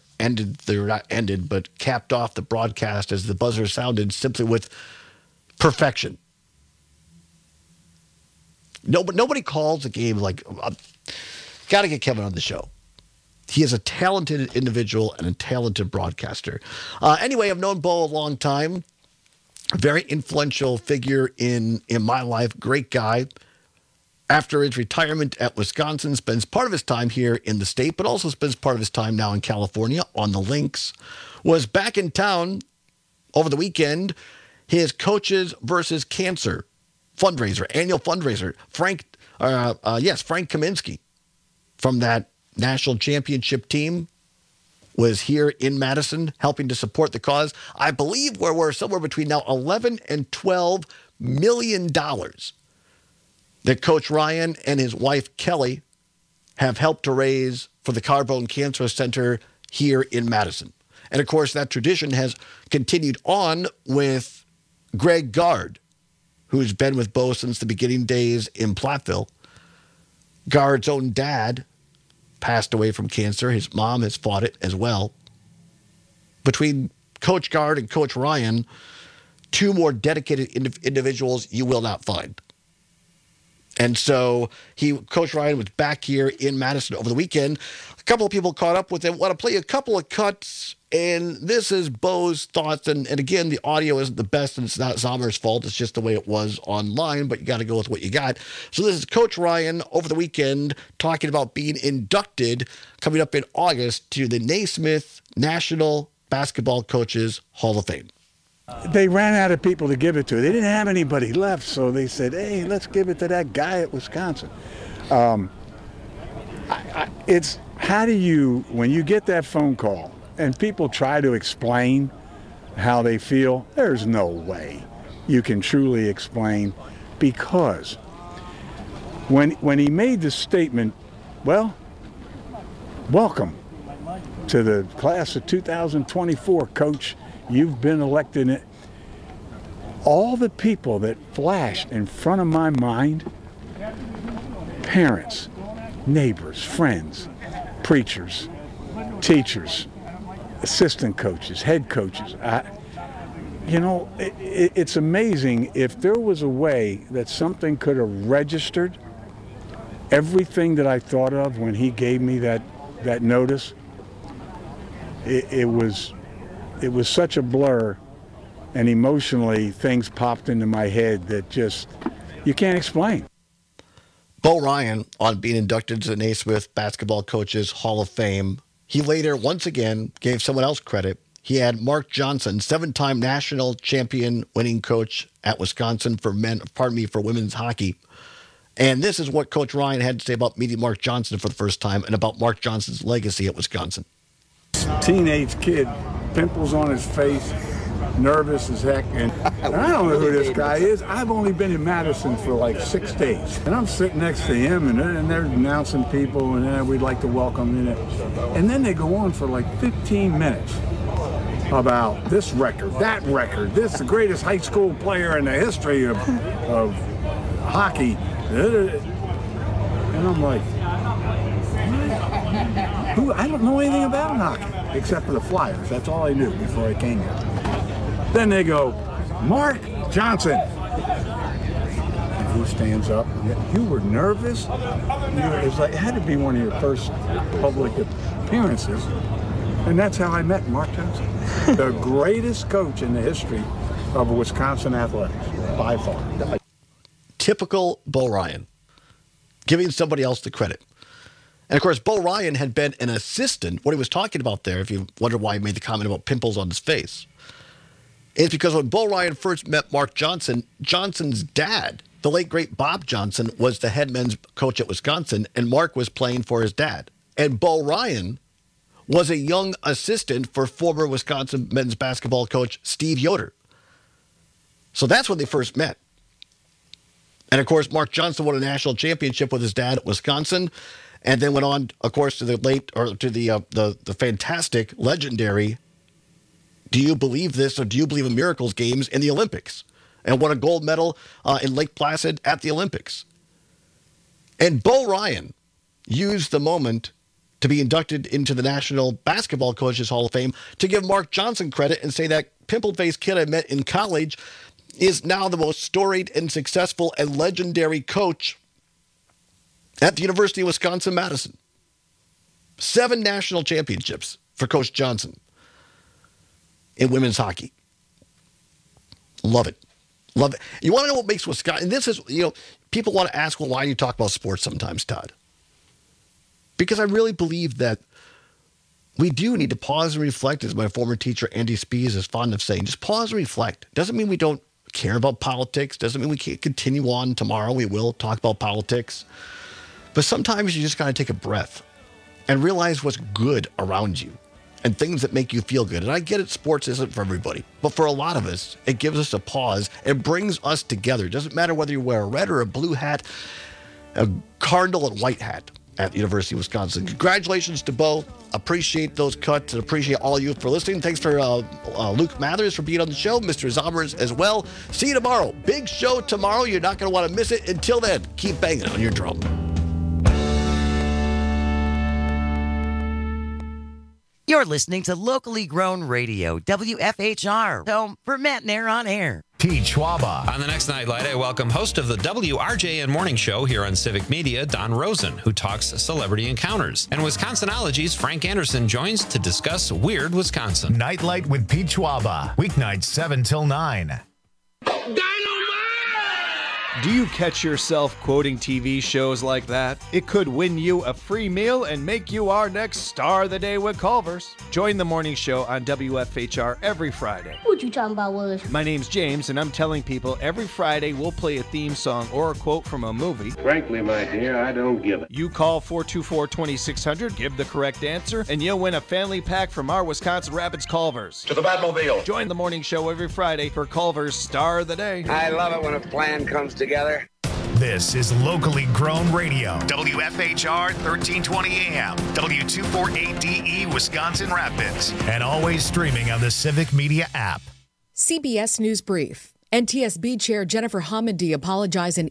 capped off the broadcast as the buzzer sounded simply with perfection. Nobody calls a game like, got to get Kevin on the show. He is a talented individual and a talented broadcaster. Anyway, I've known Bo a long time. A very influential figure in my life. Great guy. After his retirement at Wisconsin, spends part of his time here in the state, but also spends part of his time now in California on the Lynx. Was back in town over the weekend. His Coaches versus Cancer fundraiser, annual fundraiser. Frank Kaminsky from that national championship team was here in Madison helping to support the cause. I believe we're somewhere between now $11 and $12 million that Coach Ryan and his wife, Kelly, have helped to raise for the Carbone Cancer Center here in Madison. And, of course, that tradition has continued on with Greg Gard, who's been with Bo since the beginning days in Platteville. Gard's own dad passed away from cancer. His mom has fought it as well. Between Coach Gard and Coach Ryan, 2 more dedicated individuals you will not find. And so Coach Ryan was back here in Madison over the weekend. A couple of people caught up with him. I want to play a couple of cuts, and this is Bo's thoughts. And again, the audio isn't the best, and it's not Zomer's fault. It's just the way it was online, but you got to go with what you got. So this is Coach Ryan over the weekend talking about being inducted coming up in August to the Naismith National Basketball Coaches Hall of Fame. They ran out of people to give it to. They didn't have anybody left, so they said, hey, let's give it to that guy at Wisconsin. It's how do you, when you get that phone call and people try to explain how they feel, there's no way you can truly explain, because when he made the statement, well, welcome to the class of 2024, Coach. You've been elected. It. All the people that flashed in front of my mind, parents, neighbors, friends, preachers, teachers, assistant coaches, head coaches. It's amazing if there was a way that something could have registered everything that I thought of when he gave me that notice. It was such a blur, and emotionally things popped into my head that just you can't explain. Bo Ryan, on being inducted to the Naismith Basketball Coaches Hall of Fame, he later once again gave someone else credit. He had Mark Johnson, 7-time national champion winning coach at Wisconsin for women's hockey. And this is what Coach Ryan had to say about meeting Mark Johnson for the first time and about Mark Johnson's legacy at Wisconsin. Teenage kid, pimples on his face, nervous as heck, and I don't know who this guy is. I've only been in Madison for like 6 days, and I'm sitting next to him, and they're announcing people, and we'd like to welcome you. And then they go on for like 15 minutes about this record, that record, this the greatest high school player in the history of hockey. And I'm like, I don't know anything about hockey except for the Flyers. That's all I knew before I came here. Then they go, Mark Johnson. And he stands up. You were nervous? It had to be one of your first public appearances. And that's how I met Mark Johnson, the greatest coach in the history of Wisconsin athletics, by far. Typical Bo Ryan, giving somebody else the credit. And, of course, Bo Ryan had been an assistant. What he was talking about there, if you wonder why he made the comment about pimples on his face, is because when Bo Ryan first met Mark Johnson, Johnson's dad, the late, great Bob Johnson, was the head men's coach at Wisconsin, and Mark was playing for his dad. And Bo Ryan was a young assistant for former Wisconsin men's basketball coach Steve Yoder. So that's when they first met. And, of course, Mark Johnson won a national championship with his dad at Wisconsin, and then went on, of course, to the fantastic, legendary Do You Believe This or Do You Believe in Miracles games in the Olympics, and won a gold medal in Lake Placid at the Olympics. And Bo Ryan used the moment to be inducted into the National Basketball Coaches Hall of Fame to give Mark Johnson credit and say that pimple-faced kid I met in college is now the most storied and successful and legendary coach at the University of Wisconsin-Madison. 7 national championships for Coach Johnson in women's hockey. Love it. Love it. You want to know what makes Wisconsin, and this is, people want to ask, well, why do you talk about sports sometimes, Todd? Because I really believe that we do need to pause and reflect, as my former teacher, Andy Spees, is fond of saying. Just pause and reflect. Doesn't mean we don't care about politics. Doesn't mean we can't continue on tomorrow. We will talk about politics. But sometimes you just got to take a breath and realize what's good around you and things that make you feel good. And I get it, sports isn't for everybody. But for a lot of us, it gives us a pause. It brings us together. It doesn't matter whether you wear a red or a blue hat, a cardinal and white hat at the University of Wisconsin. Congratulations to Bo. Appreciate those cuts and appreciate all of you for listening. Thanks for Luke Mathers for being on the show, Mr. Zommers as well. See you tomorrow. Big show tomorrow. You're not going to want to miss it. Until then, keep banging on your drum. You're listening to locally grown radio, WFHR, home for Matt Nair on air. Pete Schwaba. On the next Nightlight, I welcome host of the WRJN Morning Show here on Civic Media, Don Rosen, who talks celebrity encounters. And Wisconsinology's Frank Anderson joins to discuss Weird Wisconsin. Nightlight with Pete Schwaba. Weeknights 7 till 9. Dynamite! Do you catch yourself quoting TV shows like that? It could win you a free meal and make you our next Star of the Day with Culver's. Join the morning show on WFHR every Friday. What you talking about, Willis? My name's James, and I'm telling people every Friday we'll play a theme song or a quote from a movie. Frankly, my dear, I don't give it. You call 424-2600, give the correct answer, and you'll win a family pack from our Wisconsin Rapids Culver's. To the Batmobile. Join the morning show every Friday for Culver's Star of the Day. I love it when a plan comes together. This is locally grown radio. WFHR 1320 AM, W248DE Wisconsin Rapids, and always streaming on the Civic Media app. CBS News Brief. NTSB Chair Jennifer Homendy apologized in